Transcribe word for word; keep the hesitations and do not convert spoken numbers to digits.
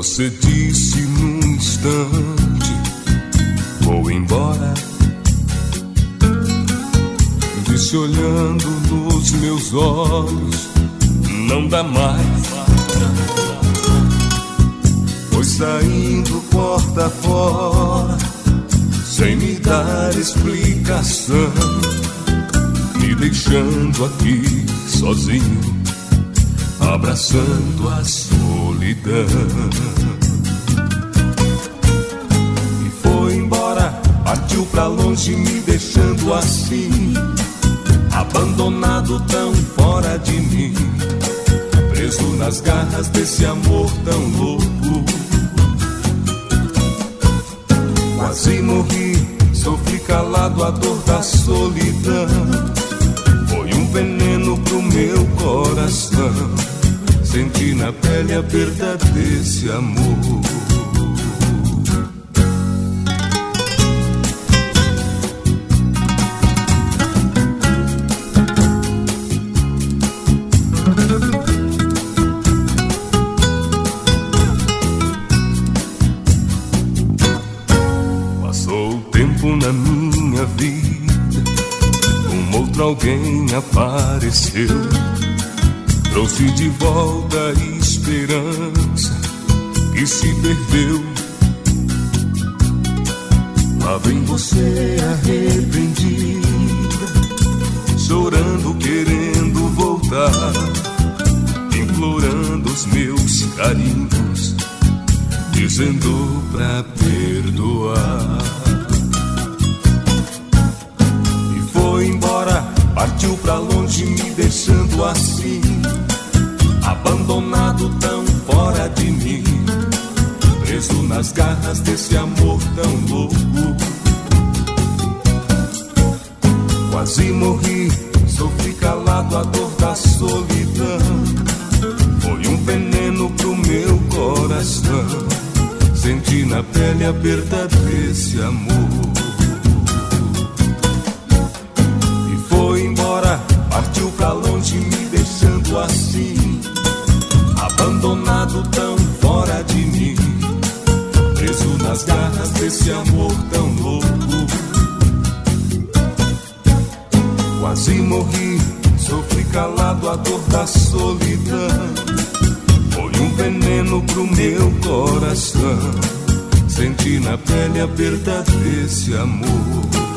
Você disse num instante: vou embora. Disse olhando nos meus olhos: não dá mais. Foi saindo porta fora, sem me dar explicação, me deixando aqui sozinho, abraçando a solidão. E foi embora, partiu pra longe, me deixando assim, abandonado, tão fora de mim, preso nas garras desse amor tão louco. Quase morri, sofri calado a dor da solidão. Foi um veneno pro meu coração, senti na pele a perda desse amor. Na minha vida, um outro alguém apareceu, trouxe de volta a esperança que se perdeu. Lá vem você arrependida, chorando, querendo voltar, implorando os meus carinhos, dizendo pra perdoar. Foi embora, partiu pra longe, me deixando assim, abandonado, tão fora de mim, preso nas garras desse amor tão louco. Quase morri, sofri calado a dor da solidão. Foi um veneno pro meu coração, senti na pele a perda desse amor. Partiu pra longe, me deixando assim, abandonado, tão fora de mim, preso nas garras desse amor tão louco. Quase morri, sofri calado a dor da solidão. Foi um veneno pro meu coração, senti na pele a perda desse amor.